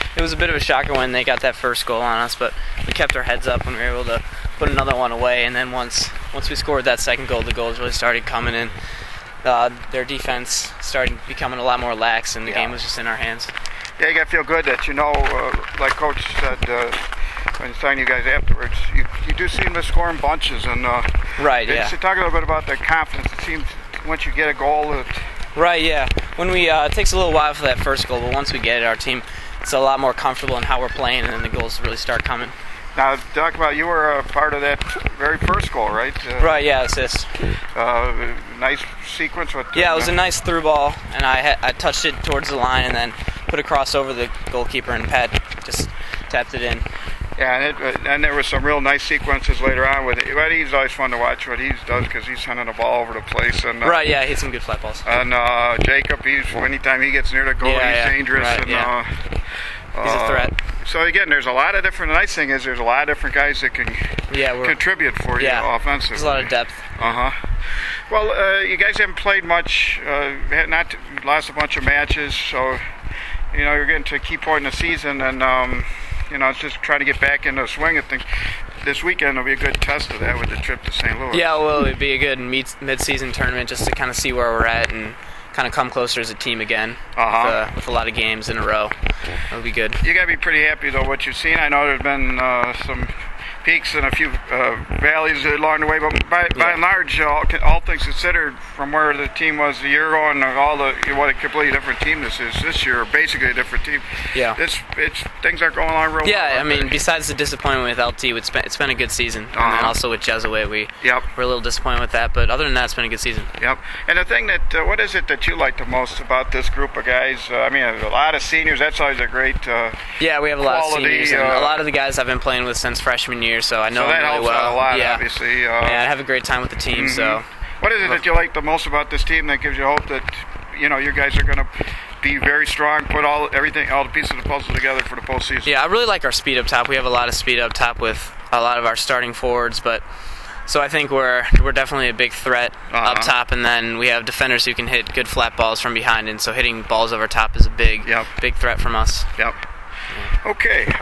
it was a bit of a shocker when they got that first goal on us, but we kept our heads up and we were able to put another one away. And then once we scored that second goal, the goals really started coming in. Their defense started becoming a lot more lax, and the game was just in our hands. Yeah, you got to feel good that, like Coach said when he's talking to you guys afterwards, you do seem to score in bunches. And right, yeah. So talk a little bit about the confidence. It seems once you get a goal, right, yeah. When it takes a little while for that first goal, but once we get it, our team is a lot more comfortable in how we're playing, and then the goals really start coming. Now, talk about you were a part of that very first goal, right? Right, yeah, assist. Nice sequence. Yeah, it was a nice through ball, and I touched it towards the line and then put a cross over the goalkeeper, and Pat just tapped it in. Yeah, and there was some real nice sequences later on with it. But he's always fun to watch what he does because he's sending the ball over the place. And right, yeah, he hit some good flat balls. And Jacob, anytime he gets near the goal, he's dangerous. Right, and he's a threat. So again, there's a lot of different. The nice thing is there's a lot of different guys that can contribute for you offensively. There's a lot of depth. Well, you guys haven't played much. Not lost a bunch of matches, so you're getting to a key point in the season, and it's just trying to get back into the swing of things. This weekend will be a good test of that with the trip to St. Louis. Yeah, well, it'd be a good mid-season tournament just to kind of see where we're at and kind of come closer as a team again with a lot of games in a row. It'll be good. You got to be pretty happy, though, what you've seen. I know there's been some peaks and a few valleys along the way, but by and large, all things considered, from where the team was a year ago and what a completely different team this is this year, basically a different team. Yeah. Things are going on real well. Yeah, I mean, besides the disappointment with LT, it's been a good season. And then also with Jesuit, we're a little disappointed with that, but other than that, it's been a good season. Yep. And the thing what is it that you like the most about this group of guys? I mean, a lot of seniors, that's always a great yeah, we have a lot of seniors, and a lot of the guys I've been playing with since freshman year, so I know them really well. Out a lot, obviously. I have a great time with the team. So, what is it that you like the most about this team that gives you hope that you guys are going to be very strong, put all the pieces of the puzzle together for the postseason? Yeah, I really like our speed up top. We have a lot of speed up top with a lot of our starting forwards, so I think we're definitely a big threat up top, and then we have defenders who can hit good flat balls from behind, and so hitting balls over top is a big threat from us. Yep. Okay.